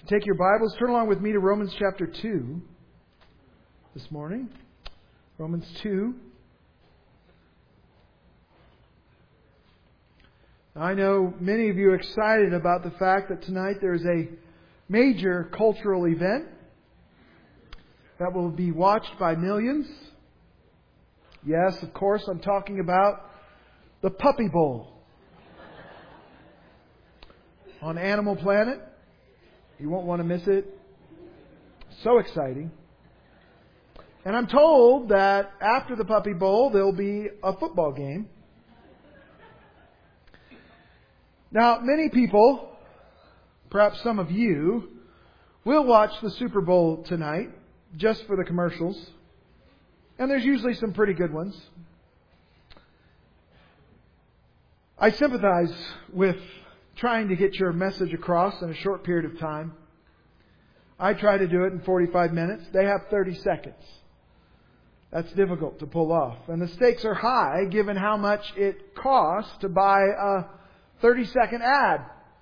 Take your Bibles, turn along with me to Romans chapter 2 this morning. Romans 2. I know many of you are excited about the fact that tonight there is a major cultural event that will be watched by millions. Yes, of course, I'm talking about the Puppy Bowl on Animal Planet. You won't want to miss it. So exciting. And I'm told that after the Puppy Bowl, there'll be a football game. Now, many people, perhaps some of you, will watch the Super Bowl tonight just for the commercials. And there's usually some pretty good ones. I sympathize with trying to get your message across in a short period of time. I try to do it in 45 minutes. They have 30 seconds. That's difficult to pull off. And the stakes are high given how much it costs to buy a 30-second ad.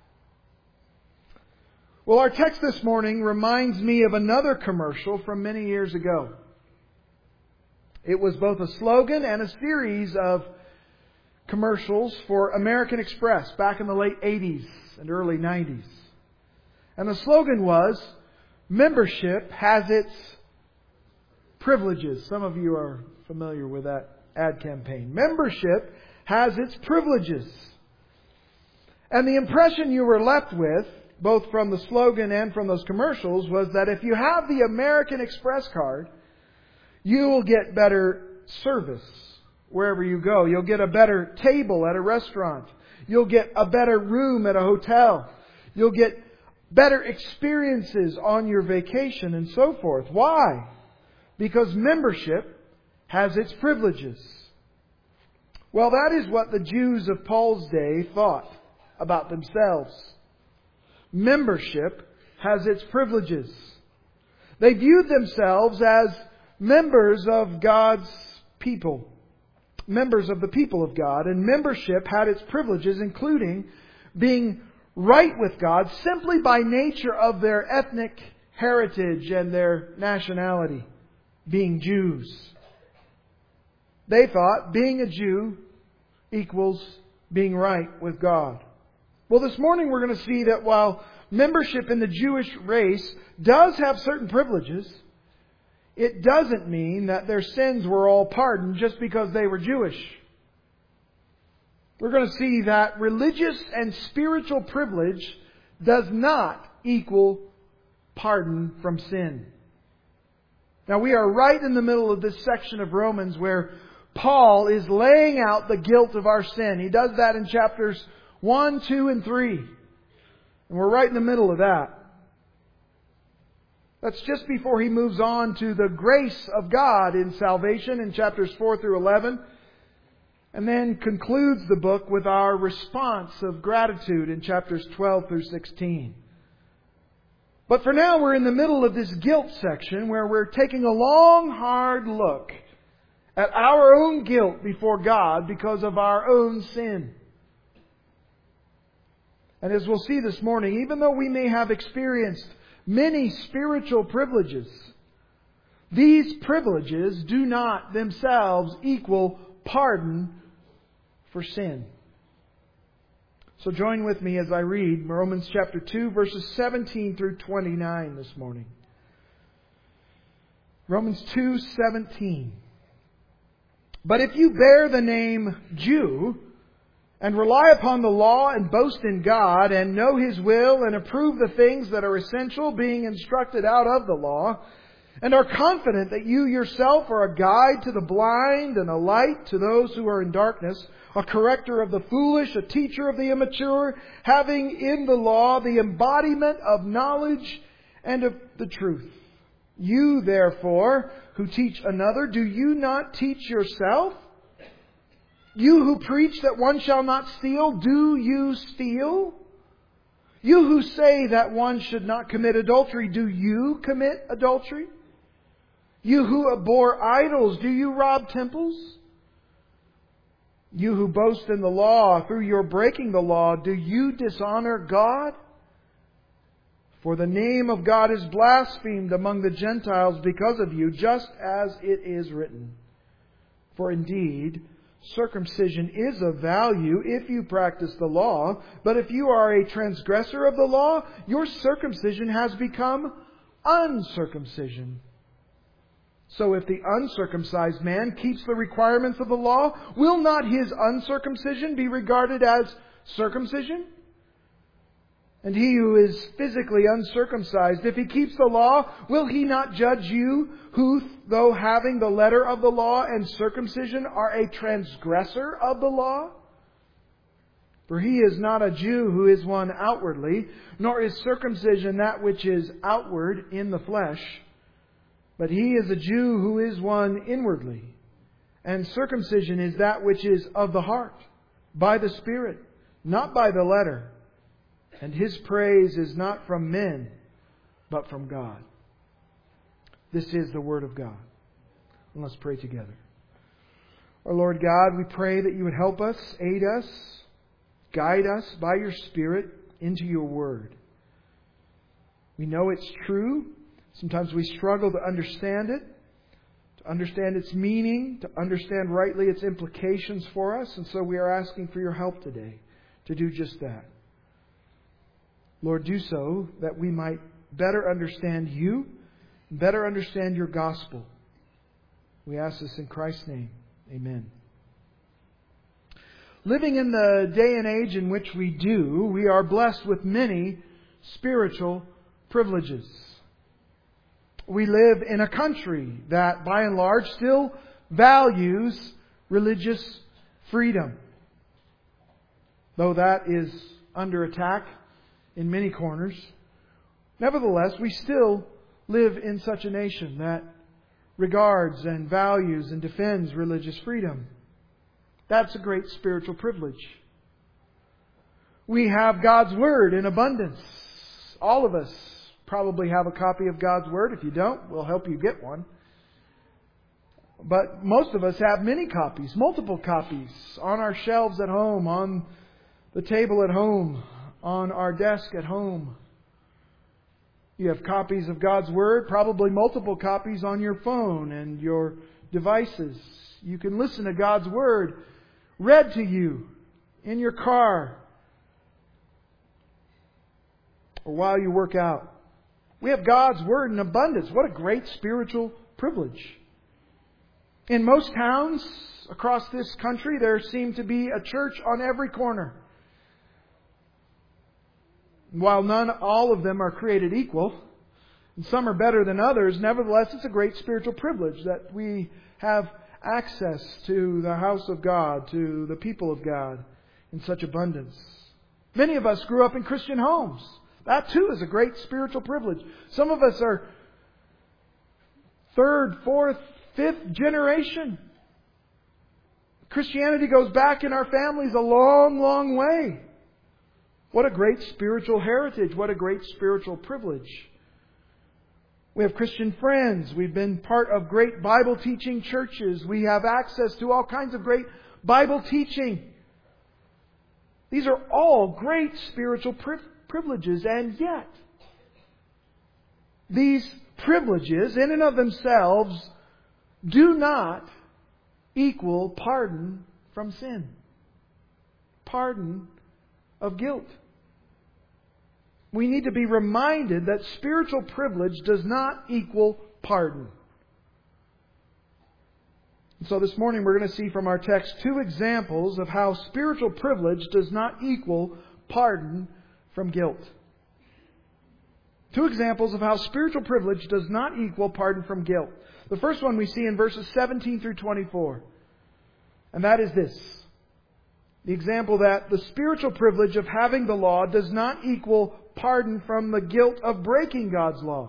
Well, our text this morning reminds me of another commercial from many years ago. It was both a slogan and a series of commercials for American Express back in the late 80s and early 90s. And the slogan was, "Membership has its privileges." Some of you are familiar with that ad campaign. Membership has its privileges. And the impression you were left with, both from the slogan and from those commercials, was that if you have the American Express card, you will get better service wherever you go. You'll get a better table at a restaurant. You'll get a better room at a hotel. You'll get better experiences on your vacation and so forth. Why? Because membership has its privileges. Well, that is what the Jews of Paul's day thought about themselves. Membership has its privileges. They viewed themselves as members of God's people. Members of the people of God. And membership had its privileges, including being right with God simply by nature of their ethnic heritage and their nationality, being Jews. They thought being a Jew equals being right with God. Well, this morning we're going to see that while membership in the Jewish race does have certain privileges, it doesn't mean that their sins were all pardoned just because they were Jewish. We're going to see that religious and spiritual privilege does not equal pardon from sin. Now, we are right in the middle of this section of Romans where Paul is laying out the guilt of our sin. He does that in chapters 1, 2, and 3. And we're right in the middle of that. That's just before he moves on to the grace of God in salvation in chapters 4 through 11. And then concludes the book with our response of gratitude in chapters 12 through 16. But for now we're in the middle of this guilt section where we're taking a long, hard look at our own guilt before God because of our own sin. And as we'll see this morning, even though we may have experienced many spiritual privileges, these privileges do not themselves equal pardon for sin. So join with me as I read Romans chapter 2, verses 17 through 29 this morning. Romans 2:17. But if you bear the name Jew, and rely upon the law and boast in God and know His will and approve the things that are essential, being instructed out of the law, and are confident that you yourself are a guide to the blind and a light to those who are in darkness, a corrector of the foolish, a teacher of the immature, having in the law the embodiment of knowledge and of the truth. You, therefore, who teach another, do you not teach yourself? You who preach that one shall not steal, do you steal? You who say that one should not commit adultery, do you commit adultery? You who abhor idols, do you rob temples? You who boast in the law, through your breaking the law, do you dishonor God? For the name of God is blasphemed among the Gentiles because of you, just as it is written. For indeed, circumcision is of value if you practice the law, but if you are a transgressor of the law, your circumcision has become uncircumcision. So if the uncircumcised man keeps the requirements of the law, will not his uncircumcision be regarded as circumcision? And he who is physically uncircumcised, if he keeps the law, will he not judge you, who, though having the letter of the law and circumcision, are a transgressor of the law? For he is not a Jew who is one outwardly, nor is circumcision that which is outward in the flesh, but he is a Jew who is one inwardly. And circumcision is that which is of the heart, by the Spirit, not by the letter. And his praise is not from men, but from God. This is the Word of God. And let's pray together. Our Lord God, we pray that You would help us, aid us, guide us by Your Spirit into Your Word. We know it's true. Sometimes we struggle to understand it, to understand its meaning, to understand rightly its implications for us. And so we are asking for Your help today to do just that. Lord, do so that we might better understand You, better understand Your gospel. We ask this in Christ's name. Amen. Living in the day and age in which we do, we are blessed with many spiritual privileges. We live in a country that, by and large, still values religious freedom. Though that is under attack in many corners. Nevertheless, we still live in such a nation that regards and values and defends religious freedom. That's a great spiritual privilege. We have God's Word in abundance. All of us probably have a copy of God's Word. If you don't, we'll help you get one. But most of us have many copies, multiple copies, on our shelves at home, on the table at home, on our desk at home. You have copies of God's Word, probably multiple copies on your phone and your devices. You can listen to God's Word read to you in your car or while you work out. We have God's Word in abundance. What a great spiritual privilege. In most towns across this country, there seems to be a church on every corner. While all of them are created equal, and some are better than others, nevertheless, it's a great spiritual privilege that we have access to the house of God, to the people of God in such abundance. Many of us grew up in Christian homes. That too is a great spiritual privilege. Some of us are third, fourth, fifth generation. Christianity goes back in our families a long, long way. What a great spiritual heritage. What a great spiritual privilege. We have Christian friends. We've been part of great Bible teaching churches. We have access to all kinds of great Bible teaching. These are all great spiritual privileges. And yet, these privileges in and of themselves do not equal pardon from sin. Pardon of guilt. We need to be reminded that spiritual privilege does not equal pardon. And so this morning we're going to see from our text two examples of how spiritual privilege does not equal pardon from guilt. Two examples of how spiritual privilege does not equal pardon from guilt. The first one we see in verses 17 through 24. And that is this. The example that the spiritual privilege of having the law does not equal pardon from the guilt of breaking God's law.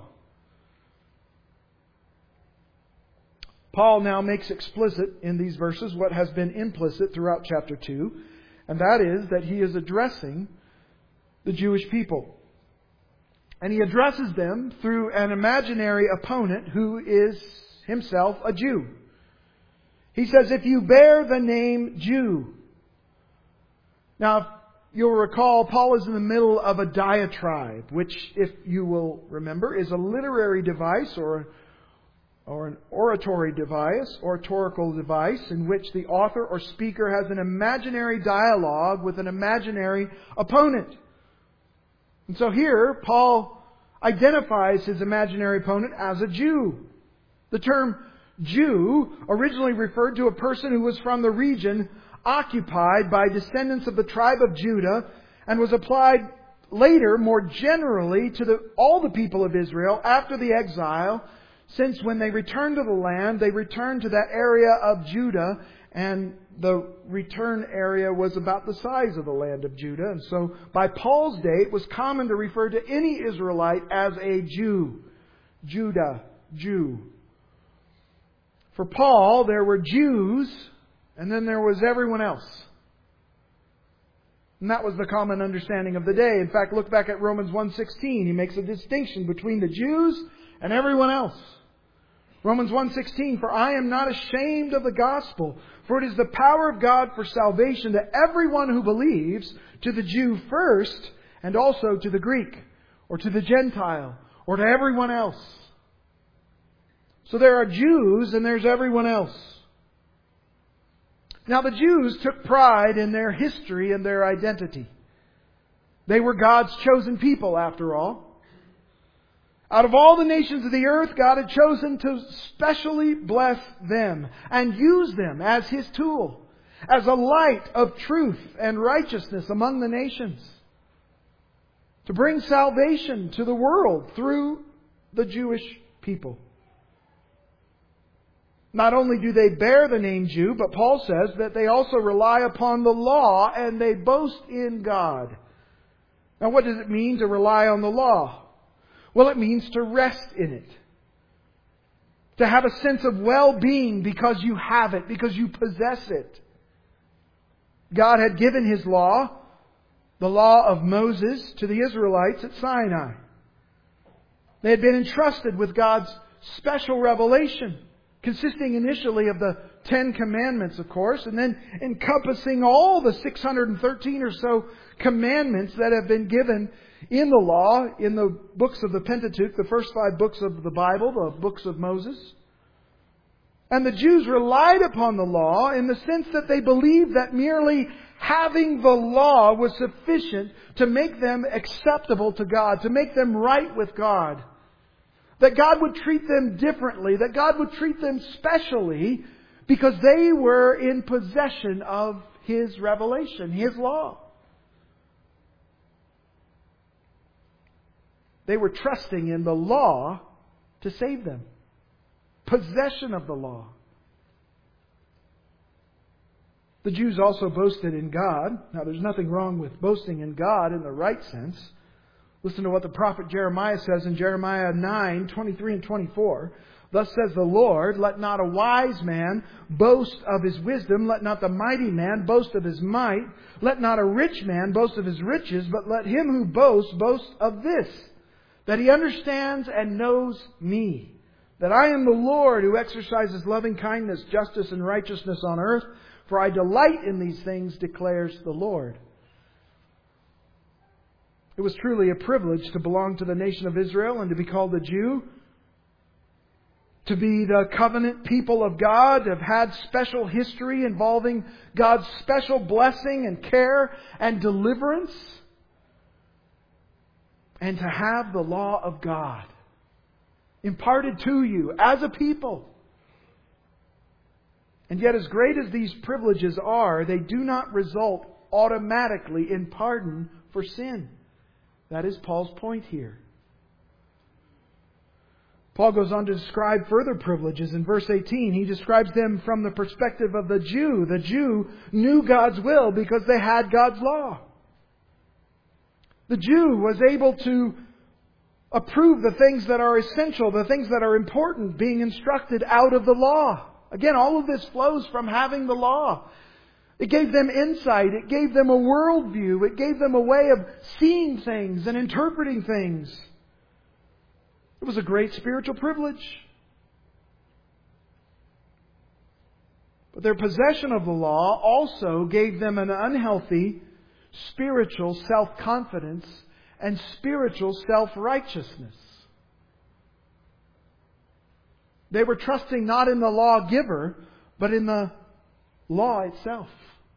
Paul now makes explicit in these verses what has been implicit throughout chapter 2, and that is that he is addressing the Jewish people. And he addresses them through an imaginary opponent who is himself a Jew. He says, if you bear the name Jew. Now, you'll recall, Paul is in the middle of a diatribe, which, if you will remember, is a literary device or an oratorical device in which the author or speaker has an imaginary dialogue with an imaginary opponent. And so here, Paul identifies his imaginary opponent as a Jew. The term Jew originally referred to a person who was from the region occupied by descendants of the tribe of Judah and was applied later more generally to all the people of Israel after the exile, since when they returned to the land, they returned to that area of Judah, and the return area was about the size of the land of Judah. And so by Paul's day, it was common to refer to any Israelite as a Jew. Judah, Jew. For Paul, there were Jews, and then there was everyone else. And that was the common understanding of the day. In fact, look back at Romans 1:16. He makes a distinction between the Jews and everyone else. Romans 1:16, "For I am not ashamed of the gospel, for it is the power of God for salvation to everyone who believes, to the Jew first, and also to the Greek, or to the Gentile, or to everyone else." So there are Jews and there's everyone else. Now the Jews took pride in their history and their identity. They were God's chosen people, after all. Out of all the nations of the earth, God had chosen to specially bless them and use them as His tool, as a light of truth and righteousness among the nations, to bring salvation to the world through the Jewish people. Not only do they bear the name Jew, but Paul says that they also rely upon the law and they boast in God. Now, what does it mean to rely on the law? Well, it means to rest in it. To have a sense of well-being because you have it, because you possess it. God had given His law, the law of Moses, to the Israelites at Sinai. They had been entrusted with God's special revelation, consisting initially of the 10 Commandments, of course, and then encompassing all the 613 or so commandments that have been given in the law, in the books of the Pentateuch, the first 5 books of the Bible, the books of Moses. And the Jews relied upon the law in the sense that they believed that merely having the law was sufficient to make them acceptable to God, to make them right with God. That God would treat them differently, that God would treat them specially because they were in possession of His revelation, His law. They were trusting in the law to save them. Possession of the law. The Jews also boasted in God. Now, there's nothing wrong with boasting in God in the right sense. Listen to what the prophet Jeremiah says in Jeremiah 9:23 and 24. "Thus says the Lord, let not a wise man boast of his wisdom, let not the mighty man boast of his might, let not a rich man boast of his riches, but let him who boasts boast of this, that he understands and knows me, that I am the Lord who exercises loving kindness, justice, and righteousness on earth, for I delight in these things, declares the Lord." It was truly a privilege to belong to the nation of Israel and to be called a Jew, to be the covenant people of God, to have had special history involving God's special blessing and care and deliverance, and to have the law of God imparted to you as a people. And yet, as great as these privileges are, they do not result automatically in pardon for sin. That is Paul's point here. Paul goes on to describe further privileges in verse 18. He describes them from the perspective of the Jew. The Jew knew God's will because they had God's law. The Jew was able to approve the things that are essential, the things that are important, being instructed out of the law. Again, all of this flows from having the law. It gave them insight. It gave them a worldview. It gave them a way of seeing things and interpreting things. It was a great spiritual privilege. But their possession of the law also gave them an unhealthy spiritual self-confidence and spiritual self-righteousness. They were trusting not in the lawgiver, but in the law itself.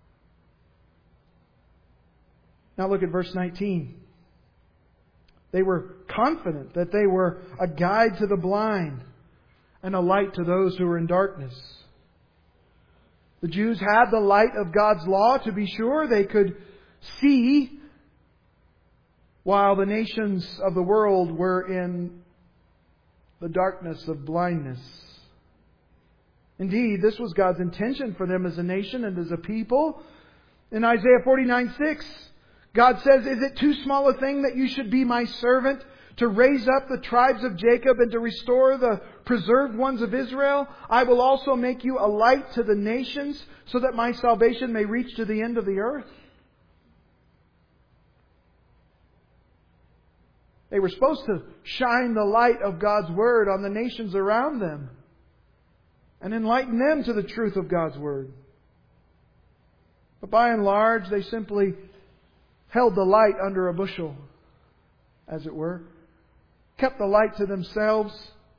Now look at verse 19. They were confident that they were a guide to the blind and a light to those who were in darkness. The Jews had the light of God's law, to be sure. They could see, while the nations of the world were in the darkness of blindness. Indeed, this was God's intention for them as a nation and as a people. In Isaiah 49:6, God says, "Is it too small a thing that you should be my servant, to raise up the tribes of Jacob and to restore the preserved ones of Israel? I will also make you a light to the nations, so that my salvation may reach to the end of the earth." They were supposed to shine the light of God's Word on the nations around them and enlighten them to the truth of God's Word. But by and large, they simply held the light under a bushel, as it were. Kept the light to themselves.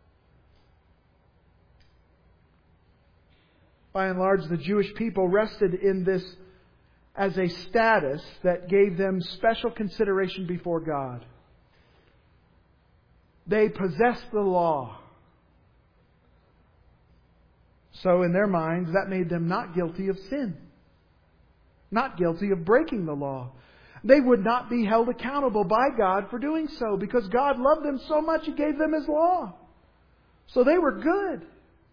By and large, the Jewish people rested in this as a status that gave them special consideration before God. They possessed the law. So in their minds, that made them not guilty of sin. Not guilty of breaking the law. They would not be held accountable by God for doing so, because God loved them so much He gave them His law. So they were good.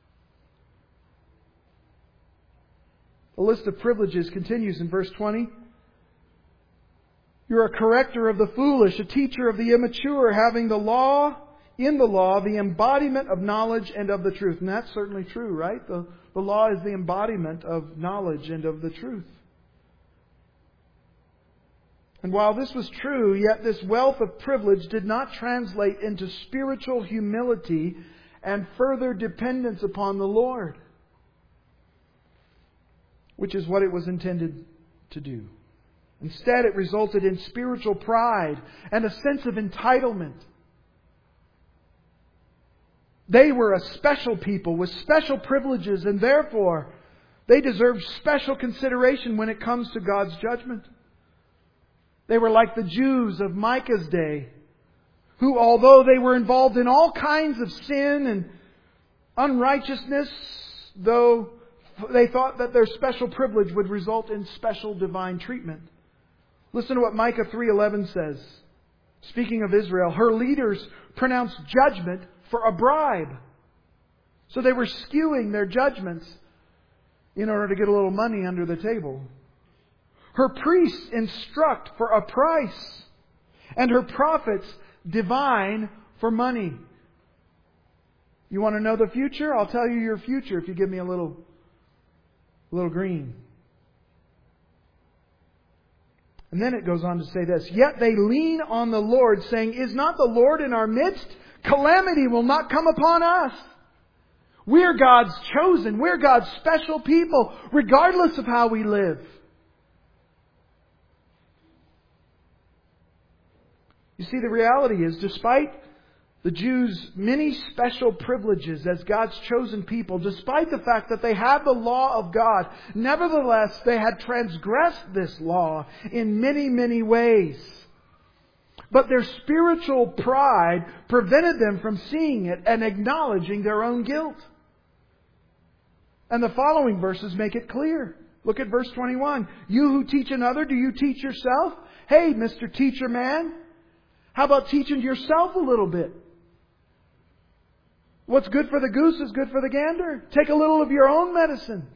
The list of privileges continues in verse 20. "You're a corrector of the foolish, a teacher of the immature, having the law, in the law, the embodiment of knowledge and of the truth." And that's certainly true, right? The law is the embodiment of knowledge and of the truth. And while this was true, yet this wealth of privilege did not translate into spiritual humility and further dependence upon the Lord, which is what it was intended to do. Instead, it resulted in spiritual pride and a sense of entitlement. They were a special people with special privileges, and therefore they deserved special consideration when it comes to God's judgment. They were like the Jews of Micah's day, who, although they were involved in all kinds of sin and unrighteousness, though they thought that their special privilege would result in special divine treatment. Listen to what Micah 3:11 says. Speaking of Israel, "Her leaders pronounced judgment for a bribe." So they were skewing their judgments in order to get a little money under the table. "Her priests instruct for a price, and her prophets divine for money." You want to know the future? I'll tell you your future if you give me a little green. And then it goes on to say this, "Yet they lean on the Lord, saying, 'Is not the Lord in our midst? Calamity will not come upon us.'" We're God's chosen. We're God's special people, regardless of how we live. You see, the reality is, despite the Jews' many special privileges as God's chosen people, despite the fact that they had the law of God, nevertheless, they had transgressed this law in many, many ways. But their spiritual pride prevented them from seeing it and acknowledging their own guilt. And the following verses make it clear. Look at verse 21. "You who teach another, do you teach yourself? Hey, Mr. Teacher Man, how about teaching yourself a little bit? What's good for the goose is good for the gander. Take a little of your own medicine.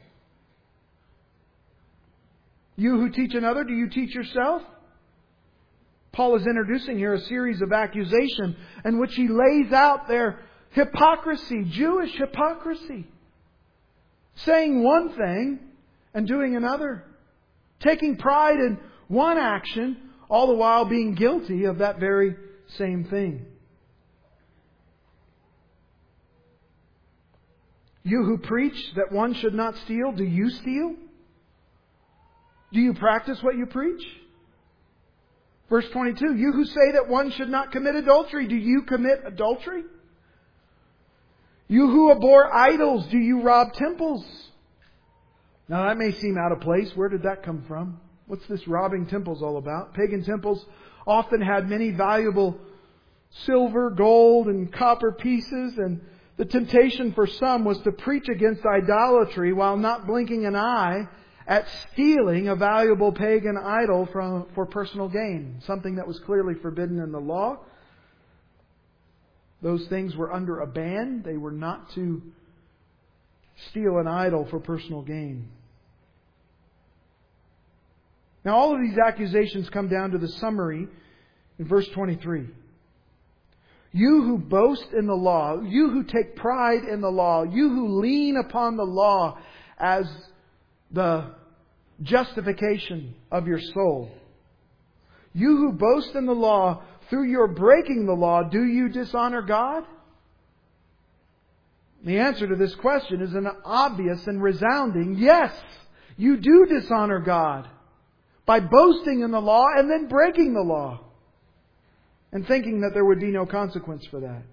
You who teach another, do you teach yourself?" Paul is introducing here a series of accusation in which he lays out their hypocrisy, Jewish hypocrisy. Saying one thing and doing another. Taking pride in one action, all the while being guilty of that very same thing. "You who preach that one should not steal, do you steal? Do you practice what you preach? Verse 22, you who say that one should not commit adultery, do you commit adultery? You who abhor idols, do you rob temples? Now that may seem out of place. Where did that come from? What's this robbing temples all about? Pagan temples often had many valuable silver, gold, and copper pieces, and the temptation for some was to preach against idolatry while not blinking an eye at stealing a valuable pagan idol for personal gain, something that was clearly forbidden in the law. Those things were under a ban. They were not to steal an idol for personal gain. Now all of these accusations come down to the summary in verse 23. You who boast in the law, you who take pride in the law, you who lean upon the law as the justification of your soul. You who boast in the law, through your breaking the law, do you dishonor God? The answer to this question is an obvious and resounding yes. You do dishonor God by boasting in the law and then breaking the law and thinking that there would be no consequence for that.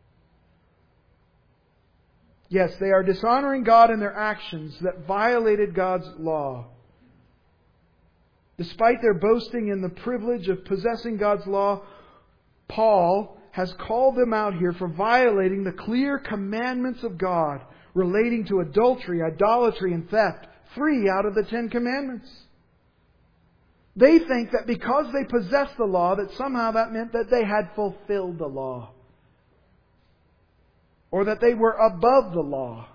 Yes, they are dishonoring God in their actions that violated God's law. Despite their boasting in the privilege of possessing God's law, Paul has called them out here for violating the clear commandments of God relating to adultery, idolatry, and theft. 3 out of the 10 commandments. They think that because they possessed the law, that somehow that meant that they had fulfilled the law. Or that they were above the law.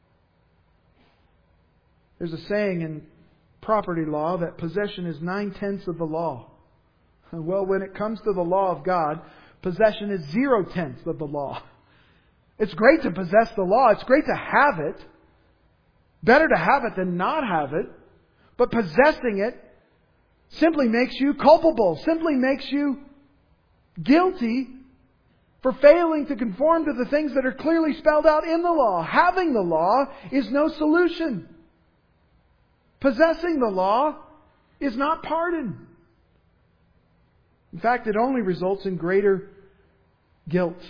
There's a saying in property law that possession is 9/10 of the law. Well, when it comes to the law of God, possession is 0/10 of the law. It's great to possess the law. It's great to have it. Better to have it than not have it. But possessing it simply makes you culpable, simply makes you guilty for failing to conform to the things that are clearly spelled out in the law. Having the law is no solution. Possessing the law is not pardon. In fact, it only results in greater guilt.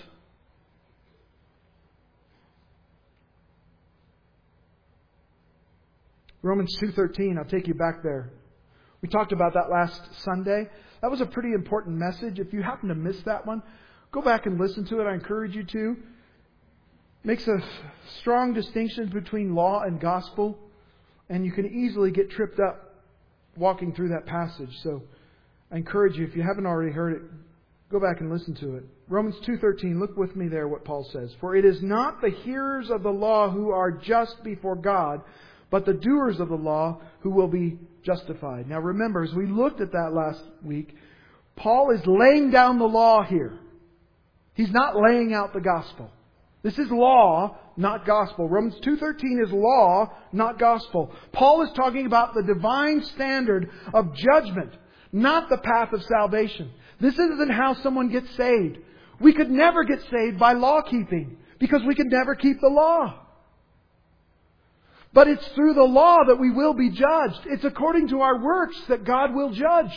Romans 2:13, I'll take you back there. We talked about that last Sunday. That was a pretty important message. If you happen to miss that one, go back and listen to it. I encourage you to. Makes a strong distinction between law and gospel. And you can easily get tripped up walking through that passage. So I encourage you, if you haven't already heard it, go back and listen to it. Romans 2:13, look with me there what Paul says. For it is not the hearers of the law who are just before God, but the doers of the law who will be justified. Now remember, as we looked at that last week, Paul is laying down the law here. He's not laying out the gospel. This is law, not gospel. Romans 2:13 is law, not gospel. Paul is talking about the divine standard of judgment, not the path of salvation. This isn't how someone gets saved. We could never get saved by law keeping because we could never keep the law. But it's through the law that we will be judged. It's according to our works that God will judge.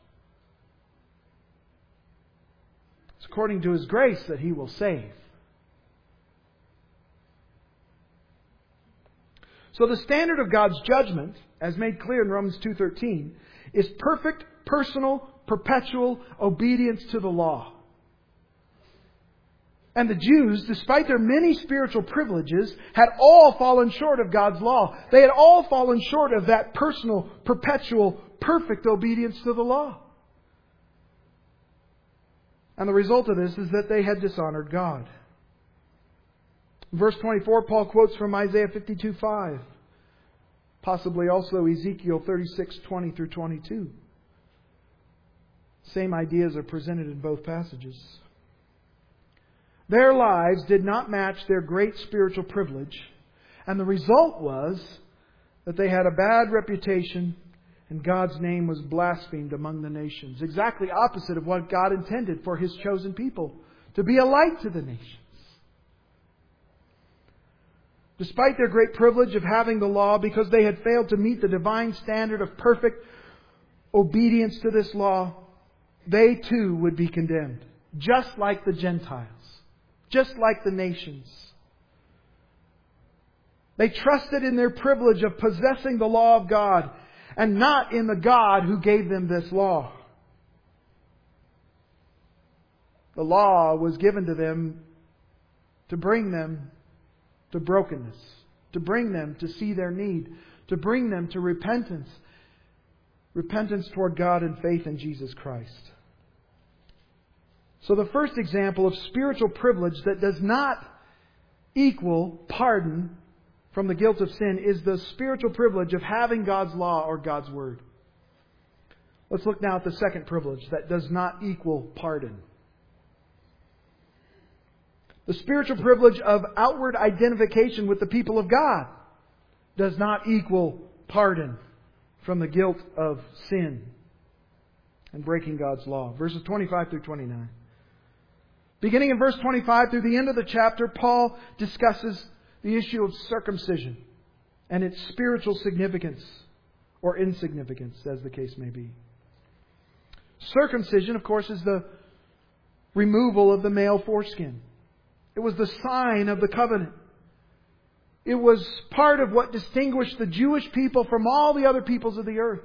It's according to His grace that He will save. So the standard of God's judgment, as made clear in Romans 2:13, is perfect, personal, perpetual obedience to the law. And the Jews, despite their many spiritual privileges, had all fallen short of God's law. They had all fallen short of that personal, perpetual, perfect obedience to the law. And the result of this is that they had dishonored God. In verse 24, Paul quotes from Isaiah 52:5. Possibly also Ezekiel 36:20 through 22. Same ideas are presented in both passages. Their lives did not match their great spiritual privilege, and the result was that they had a bad reputation and God's name was blasphemed among the nations. Exactly opposite of what God intended for His chosen people, to be a light to the nations. Despite their great privilege of having the law, because they had failed to meet the divine standard of perfect obedience to this law, they too would be condemned, just like the Gentiles, just like the nations. They trusted in their privilege of possessing the law of God and not in the God who gave them this law. The law was given to them to bring them to brokenness, to bring them to see their need, to bring them to repentance. Repentance toward God and faith in Jesus Christ. So the first example of spiritual privilege that does not equal pardon from the guilt of sin is the spiritual privilege of having God's law or God's Word. Let's look now at the second privilege that does not equal pardon. The spiritual privilege of outward identification with the people of God does not equal pardon from the guilt of sin and breaking God's law. Verses 25 through 29. Beginning in verse 25 through the end of the chapter, Paul discusses the issue of circumcision and its spiritual significance or insignificance, as the case may be. Circumcision, of course, is the removal of the male foreskin. It was the sign of the covenant. It was part of what distinguished the Jewish people from all the other peoples of the earth.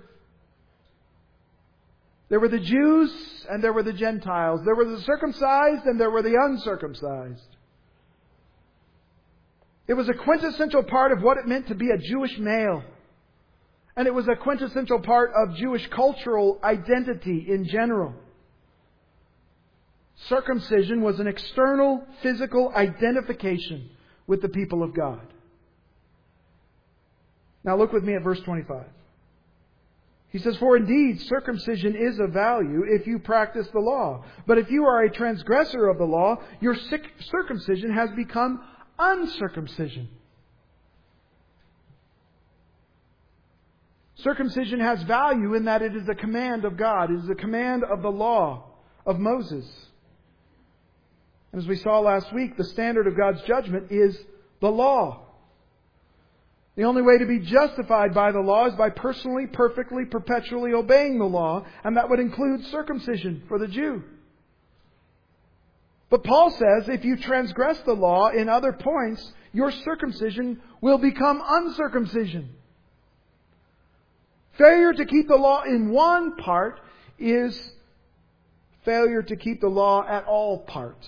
There were the Jews and there were the Gentiles. There were the circumcised and there were the uncircumcised. It was a quintessential part of what it meant to be a Jewish male. And it was a quintessential part of Jewish cultural identity in general. Circumcision was an external physical identification with the people of God. Now look with me at verse 25. He says, "For indeed circumcision is of value if you practice the law. But if you are a transgressor of the law, your circumcision has become uncircumcision." Circumcision has value in that it is a command of God. It is a command of the law of Moses. As we saw last week, the standard of God's judgment is the law. The only way to be justified by the law is by personally, perfectly, perpetually obeying the law, and that would include circumcision for the Jew. But Paul says if you transgress the law in other points, your circumcision will become uncircumcision. Failure to keep the law in one part is failure to keep the law at all parts.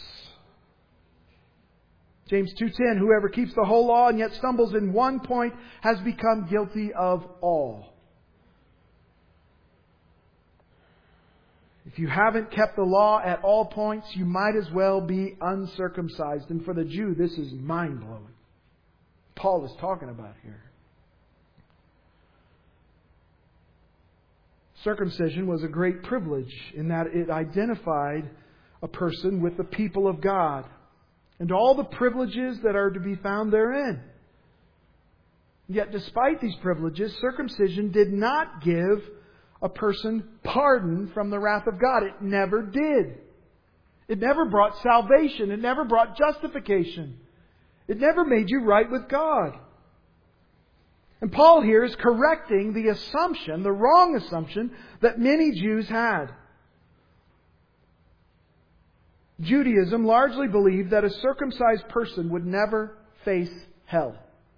James 2:10, "Whoever keeps the whole law and yet stumbles in one point has become guilty of all." If you haven't kept the law at all points, you might as well be uncircumcised. And for the Jew, this is mind-blowing. Paul is talking about here. Circumcision was a great privilege in that it identified a person with the people of God and all the privileges that are to be found therein. Yet despite these privileges, circumcision did not give a person pardon from the wrath of God. It never did. It never brought salvation. It never brought justification. It never made you right with God. And Paul here is correcting the assumption, the wrong assumption, that many Jews had. Judaism largely believed that a circumcised person would never face hell.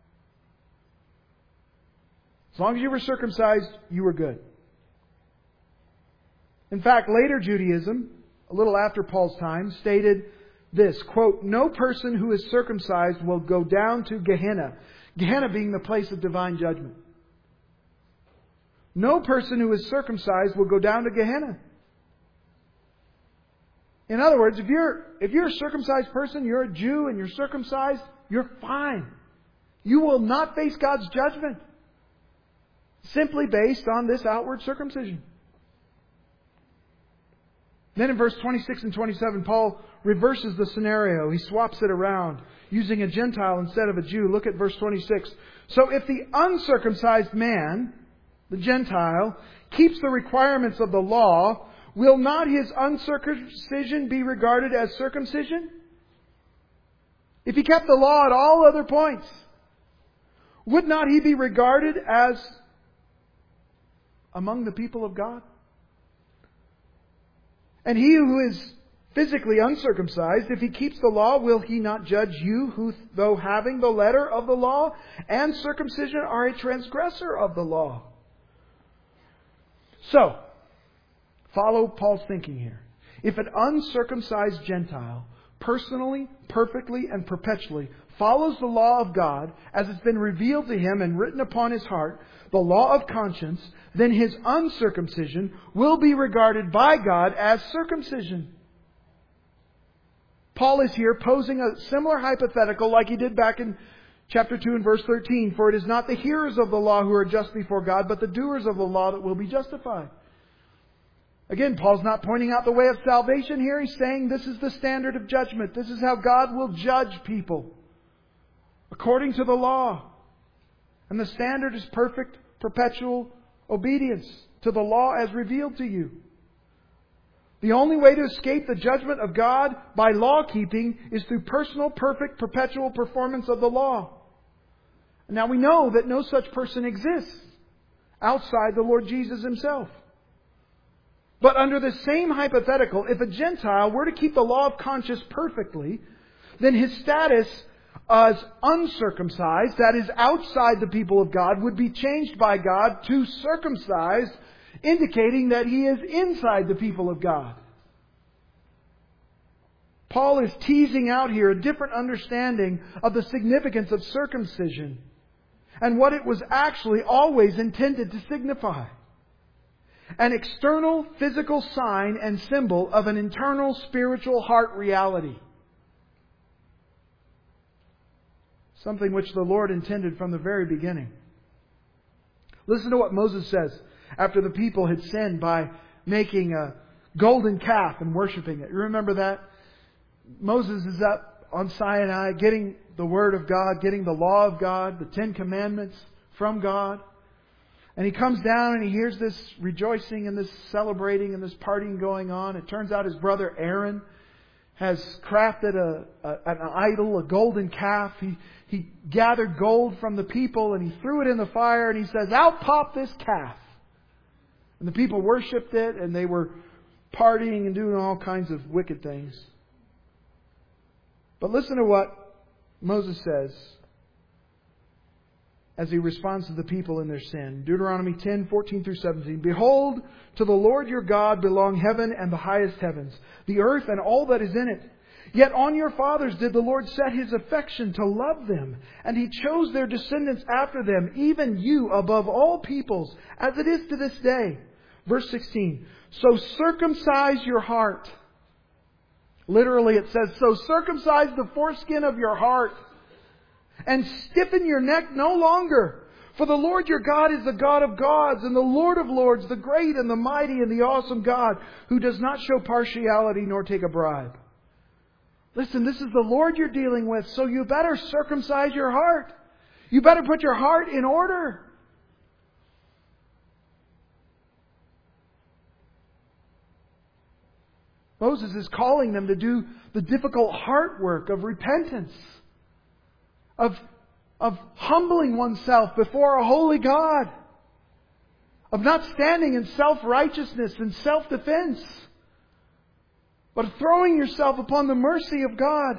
As long as you were circumcised, you were good. In fact, later Judaism, a little after Paul's time, stated this, quote, "No person who is circumcised will go down to Gehenna." Gehenna being the place of divine judgment. No person who is circumcised will go down to Gehenna. In other words, if you're a circumcised person, you're a Jew and you're circumcised, you're fine. You will not face God's judgment simply based on this outward circumcision. Then in verse 26 and 27, Paul reverses the scenario. He swaps it around, using a Gentile instead of a Jew. Look at verse 26. "So if the uncircumcised man, the Gentile, keeps the requirements of the law, will not his uncircumcision be regarded as circumcision?" If he kept the law at all other points, would not he be regarded as among the people of God? And he who is physically uncircumcised, if he keeps the law, will he not judge you who, though having the letter of the law and circumcision, are a transgressor of the law? So, follow Paul's thinking here. If an uncircumcised Gentile personally, perfectly, and perpetually follows the law of God as it's been revealed to him and written upon his heart, the law of conscience, then his uncircumcision will be regarded by God as circumcision. Paul is here posing a similar hypothetical like he did back in chapter 2 and verse 13. For it is not the hearers of the law who are just before God, but the doers of the law that will be justified. Again, Paul's not pointing out the way of salvation here. He's saying this is the standard of judgment. This is how God will judge people, according to the law. And the standard is perfect, perpetual obedience to the law as revealed to you. The only way to escape the judgment of God by law keeping is through personal, perfect, perpetual performance of the law. Now we know that no such person exists outside the Lord Jesus Himself. But under the same hypothetical, if a Gentile were to keep the law of conscience perfectly, then his status as uncircumcised, that is outside the people of God, would be changed by God to circumcised, indicating that he is inside the people of God. Paul is teasing out here a different understanding of the significance of circumcision and what it was actually always intended to signify. An external physical sign and symbol of an internal spiritual heart reality. Something which the Lord intended from the very beginning. Listen to what Moses says after the people had sinned by making a golden calf and worshiping it. You remember that? Moses is up on Sinai getting the Word of God, getting the law of God, the 10 Commandments from God. And he comes down and he hears this rejoicing and this celebrating and this partying going on. It turns out his brother Aaron has crafted an idol, a golden calf. He gathered gold from the people and he threw it in the fire and he says, "Out pop this calf." And the people worshipped it and they were partying and doing all kinds of wicked things. But listen to what Moses says as he responds to the people in their sin. Deuteronomy 10:14-17. "Behold, to the Lord your God belong heaven and the highest heavens, the earth and all that is in it. Yet on your fathers did the Lord set His affection to love them, and He chose their descendants after them, even you above all peoples, as it is to this day." Verse 16. "So circumcise your heart." Literally it says, "So circumcise the foreskin of your heart, and stiffen your neck no longer. For the Lord your God is the God of gods and the Lord of lords, the great and the mighty and the awesome God, who does not show partiality nor take a bribe." Listen, this is the Lord you're dealing with, so you better circumcise your heart. You better put your heart in order. Moses is calling them to do the difficult heart work of repentance. Of humbling oneself before a holy God. Of not standing in self-righteousness and self-defense. But throwing yourself upon the mercy of God.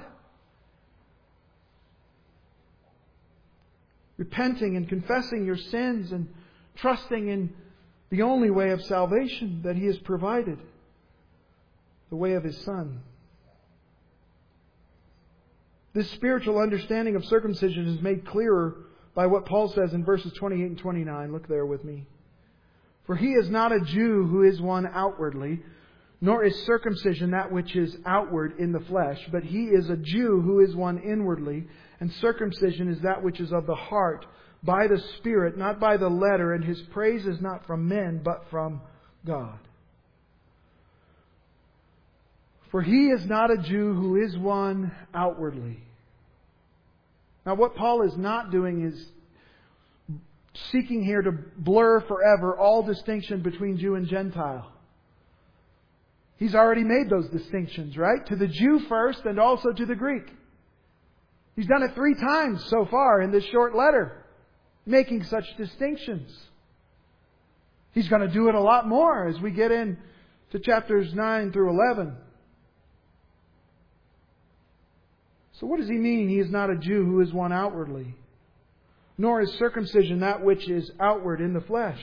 Repenting and confessing your sins and trusting in the only way of salvation that He has provided. The way of His Son. This spiritual understanding of circumcision is made clearer by what Paul says in verses 28 and 29. Look there with me. "For he is not a Jew who is one outwardly, nor is circumcision that which is outward in the flesh, but he is a Jew who is one inwardly, and circumcision is that which is of the heart, by the Spirit, not by the letter, and his praise is not from men, but from God. For he is not a Jew who is one outwardly." Now what Paul is not doing is seeking here to blur forever all distinction between Jew and Gentile. He's already made those distinctions, right? To the Jew first and also to the Greek. He's done it 3 times so far in this short letter, making such distinctions. He's going to do it a lot more as we get in to chapters 9 through 11. So what does he mean? He is not a Jew who is one outwardly, nor is circumcision that which is outward in the flesh.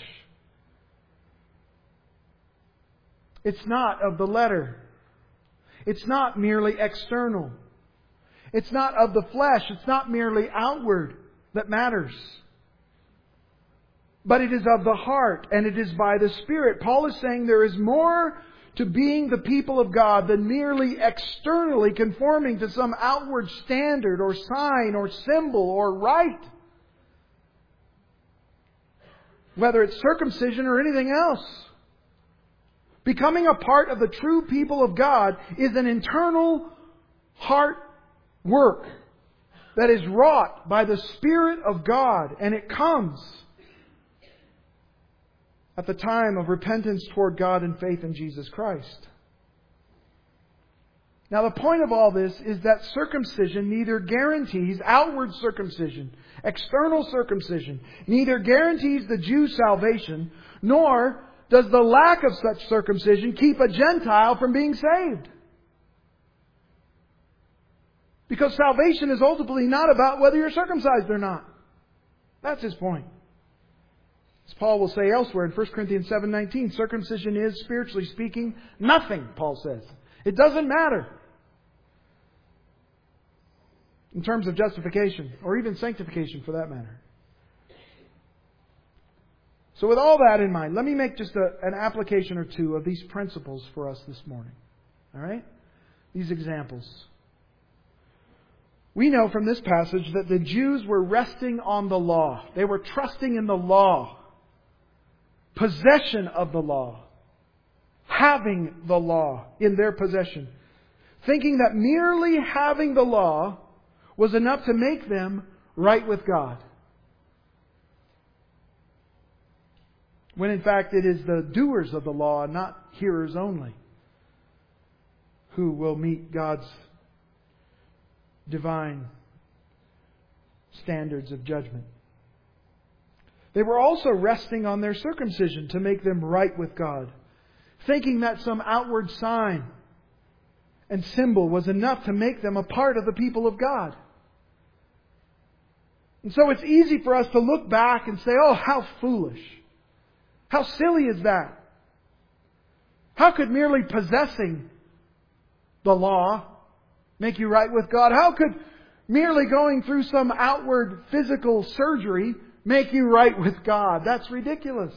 It's not of the letter. It's not merely external. It's not of the flesh. It's not merely outward that matters. But it is of the heart, and it is by the Spirit. Paul is saying there is more to being the people of God than merely externally conforming to some outward standard or sign or symbol or rite. Whether it's circumcision or anything else. Becoming a part of the true people of God is an internal heart work that is wrought by the Spirit of God, and it comes at the time of repentance toward God and faith in Jesus Christ. Now the point of all this is that circumcision neither guarantees outward circumcision, external circumcision, neither guarantees the Jew salvation, nor does the lack of such circumcision keep a Gentile from being saved. Because salvation is ultimately not about whether you're circumcised or not. That's his point. As Paul will say elsewhere in 1 Corinthians 7:19, circumcision is, spiritually speaking, nothing, Paul says. It doesn't matter in terms of justification, or even sanctification for that matter. So with all that in mind, let me make just an application or two of these principles for us this morning. All right? These examples. We know from this passage that the Jews were resting on the law. They were trusting in the law. Possession of the law. Having the law in their possession. Thinking that merely having the law was enough to make them right with God. When in fact it is the doers of the law, not hearers only, who will meet God's divine standards of judgment. They were also resting on their circumcision to make them right with God, thinking that some outward sign and symbol was enough to make them a part of the people of God. And so it's easy for us to look back and say, oh, how foolish. How silly is that? How could merely possessing the law make you right with God? How could merely going through some outward physical surgery make you right with God? That's ridiculous.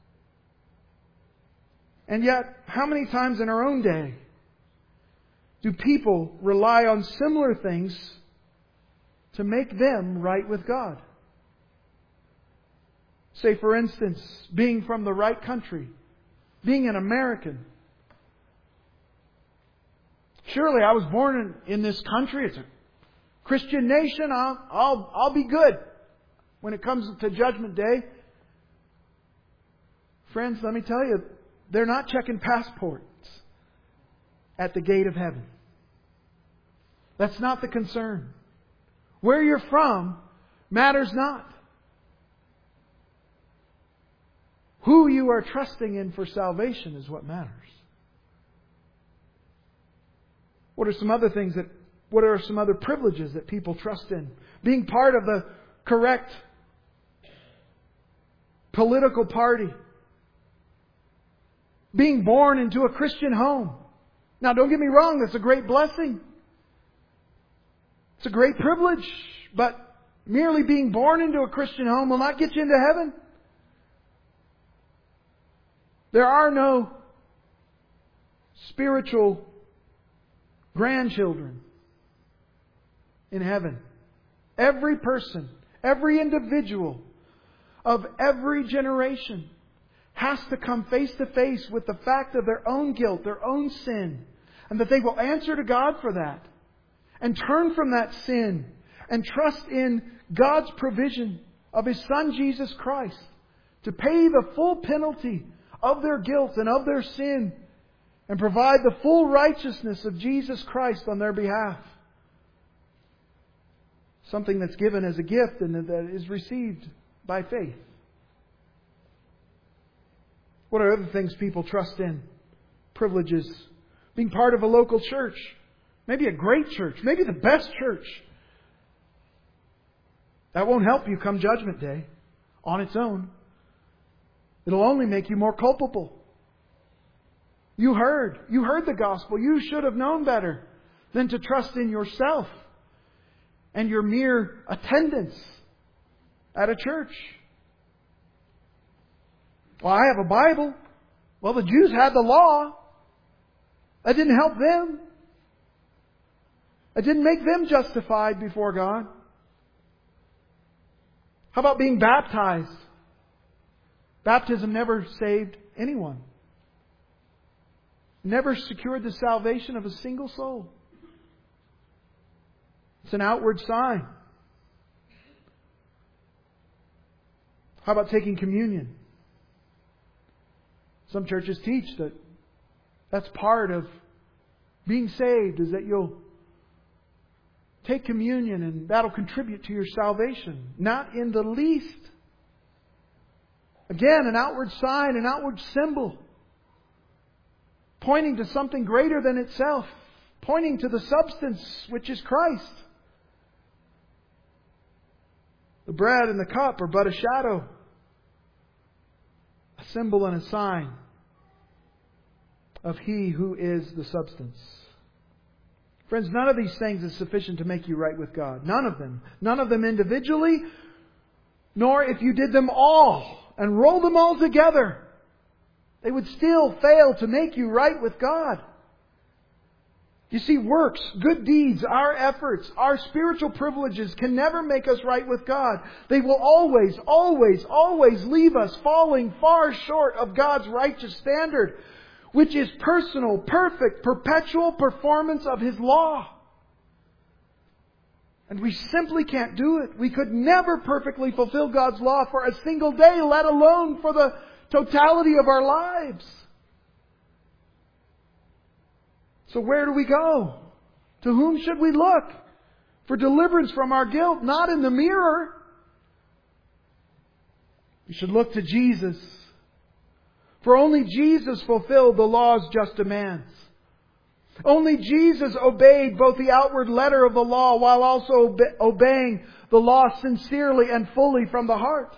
And yet, how many times in our own day do people rely on similar things to make them right with God? Say, for instance, being from the right country, being an American. Surely I was born in this country. It's a Christian nation. I'll be good when it comes to Judgment Day. Friends, let me tell you, they're not checking passports at the gate of heaven. That's not the concern. Where you're from matters not. Who you are trusting in for salvation is what matters. What are some other privileges that people trust in? Being part of the correct political party. Being born into a Christian home. Now don't get me wrong, that's a great blessing. It's a great privilege. But merely being born into a Christian home will not get you into heaven. There are no spiritual grandchildren in heaven. Every person, every individual of every generation has to come face to face with the fact of their own guilt, their own sin, and that they will answer to God for that and turn from that sin and trust in God's provision of His Son Jesus Christ to pay the full penalty of their guilt and of their sin and provide the full righteousness of Jesus Christ on their behalf. Something that's given as a gift and that is received by faith. What are other things people trust in? privileges. Being part of a local church. Maybe a great church. Maybe the best church. That won't help you come Judgment Day on its own. It'll only make you more culpable. You heard the gospel. You should have known better than to trust in yourself and your mere attendance at a church. Well, I have a Bible. Well, the Jews had the law. That didn't help them. It didn't make them justified before God. How about being baptized? Baptism never saved anyone. Never secured the salvation of a single soul. It's an outward sign. How about taking communion? Some churches teach that that's part of being saved, is that you'll take communion and that'll contribute to your salvation. Not in the least. Again, an outward sign, an outward symbol. Pointing to something greater than itself. Pointing to the substance, which is Christ. The bread and the cup are but a shadow. A symbol and a sign of He who is the substance. Friends, none of these things is sufficient to make you right with God. None of them. None of them individually, nor if you did them all and roll them all together. They would still fail to make you right with God. You see, works, good deeds, our efforts, our spiritual privileges can never make us right with God. They will always, always, always leave us falling far short of God's righteous standard, which is personal, perfect, perpetual performance of His law. And we simply can't do it. We could never perfectly fulfill God's law for a single day, let alone for the totality of our lives. So where do we go? To whom should we look for deliverance from our guilt? Not in the mirror. We should look to Jesus. For only Jesus fulfilled the law's just demands. Only Jesus obeyed both the outward letter of the law while also obeying the law sincerely and fully from the heart.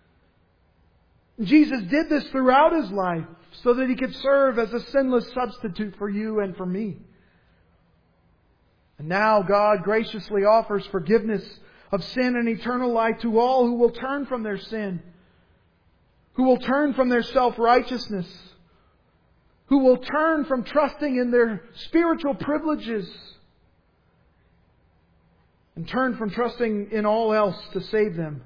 Jesus did this throughout His life so that He could serve as a sinless substitute for you and for me. And now God graciously offers forgiveness of sin and eternal life to all who will turn from their sin, who will turn from their self-righteousness, who will turn from trusting in their spiritual privileges and turn from trusting in all else to save them.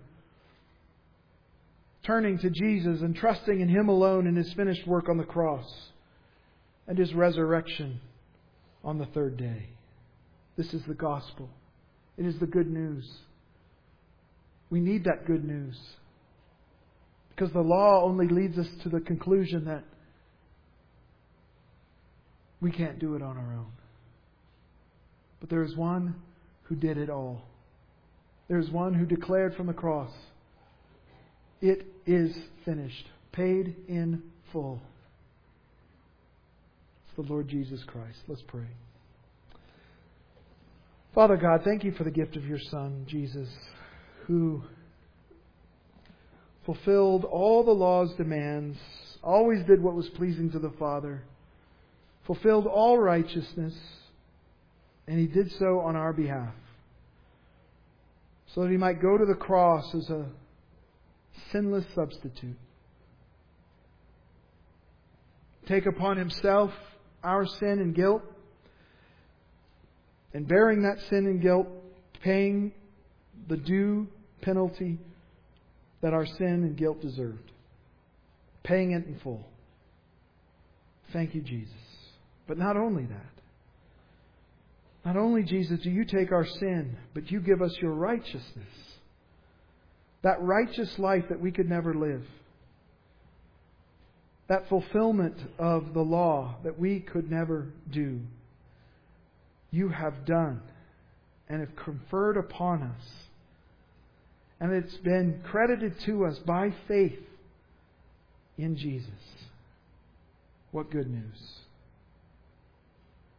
Turning to Jesus and trusting in Him alone and His finished work on the cross and His resurrection on the third day. This is the gospel. It is the good news. We need that good news. Because the law only leads us to the conclusion that we can't do it on our own. But there is one who did it all. There is one who declared from the cross, "It is finished." Paid in full. It's the Lord Jesus Christ. Let's pray. Father God, thank You for the gift of Your Son, Jesus, who fulfilled all the law's demands, always did what was pleasing to the Father, fulfilled all righteousness, and He did so on our behalf, so that He might go to the cross as a sinless substitute. Take upon Himself our sin and guilt, and bearing that sin and guilt, paying the due penalty that our sin and guilt deserved. Paying it in full. Thank You, Jesus. But not only that. Not only, Jesus, do You take our sin, but You give us Your righteousness. That righteous life that we could never live. That fulfillment of the law that we could never do. You have done and have conferred upon us. And it's been credited to us by faith in Jesus. What good news.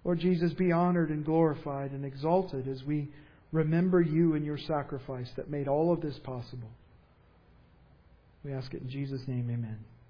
Lord Jesus, be honored and glorified and exalted as we remember You and Your sacrifice that made all of this possible. We ask it in Jesus' name, amen.